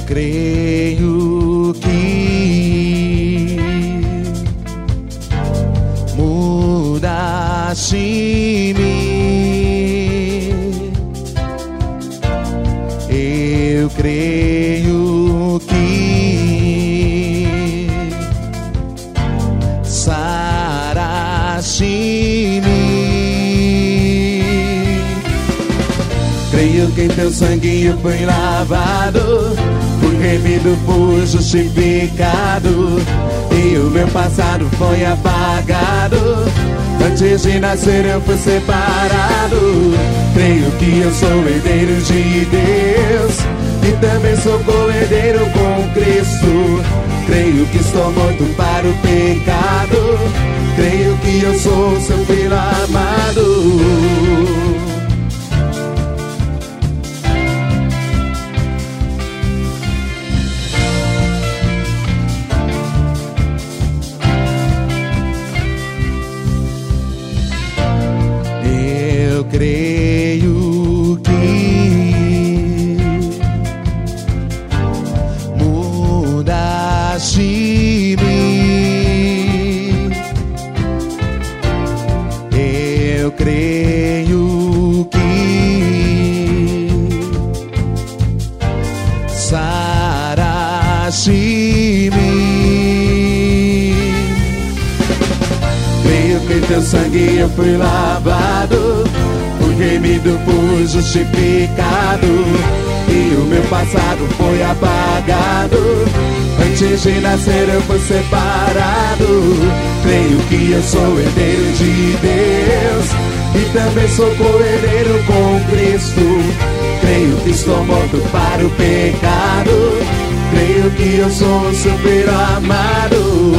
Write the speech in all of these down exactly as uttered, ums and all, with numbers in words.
creio que mudaste-me. Eu creio que saraste-me. Creio que em teu sangue eu fui lavado, fui remido, fui justificado, e o meu passado foi apagado. Antes de nascer eu fui separado. Creio que eu sou herdeiro de Deus e também sou co-herdeiro com Cristo. Creio que estou morto para o pecado. Creio que eu sou seu filho amado. Creio que mudaste-me. Eu creio que saraste-me. Creio que em teu sangue eu fui lavado, remido, fui justificado, e o meu passado foi apagado. Antes de nascer eu fui separado. Creio que eu sou herdeiro de Deus e também sou co-herdeiro com Cristo. Creio que estou morto para o pecado. Creio que eu sou seu filho amado.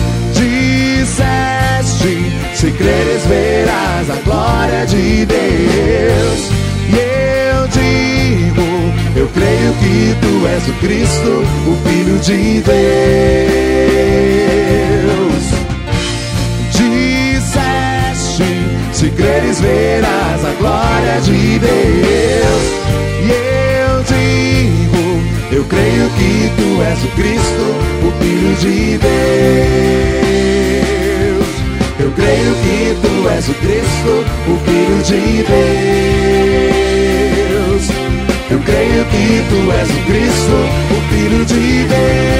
Disseste, se creres verás a glória de Deus. E eu digo, eu creio que tu és o Cristo, o Filho de Deus. Disseste, se creres verás a glória de Deus. E eu digo, eu creio que tu és o Cristo, o Filho de Deus. Eu creio que tu és o Cristo, o Filho de Deus. Eu creio que tu és o Cristo, o Filho de Deus.